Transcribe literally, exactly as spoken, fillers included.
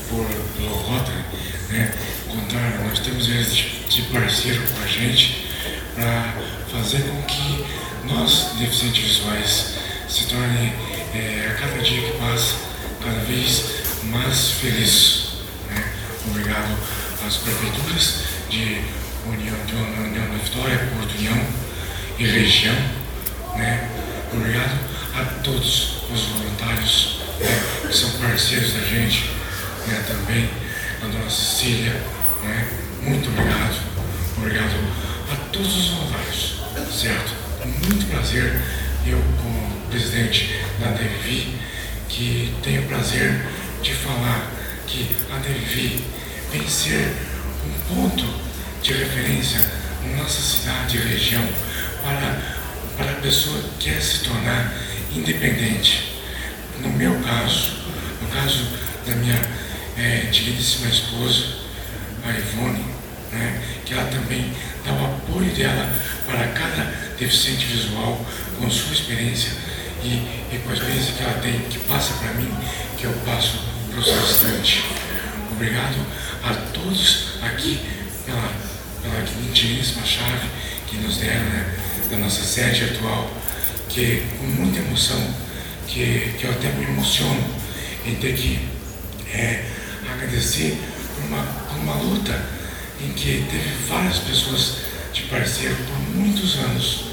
por, pelo Rotary, né? Contar, nós temos eles de, de parceiro com a gente para fazer com que nós, deficientes visuais, se tornem é, a cada dia que passa, cada vez mais felizes. Né? Obrigado às prefeituras de União, de União da Vitória, Porto União e região. Né? Obrigado a todos os voluntários, né, que são parceiros da gente, né, também a dona Cecília, né? Muito obrigado. Obrigado a todos os voluntários, certo? Muito prazer, eu como presidente da D V V, que tenho o prazer de falar que a D V V vem ser um ponto de referência na nossa cidade e região para para a pessoa que quer se tornar independente. No meu caso, no caso da minha é, digníssima esposa, a Ivone, né, que ela também dá o apoio dela para cada deficiente visual com sua experiência e, e com a experiência que ela tem, que passa para mim, que eu passo para os restantes. Obrigado a todos aqui pela, pela digníssima chave que nos deram, né, da nossa sede atual, que com muita emoção, que, que eu até me emociono em ter que é, agradecer por uma, por uma luta em que teve várias pessoas de parceiro por muitos anos,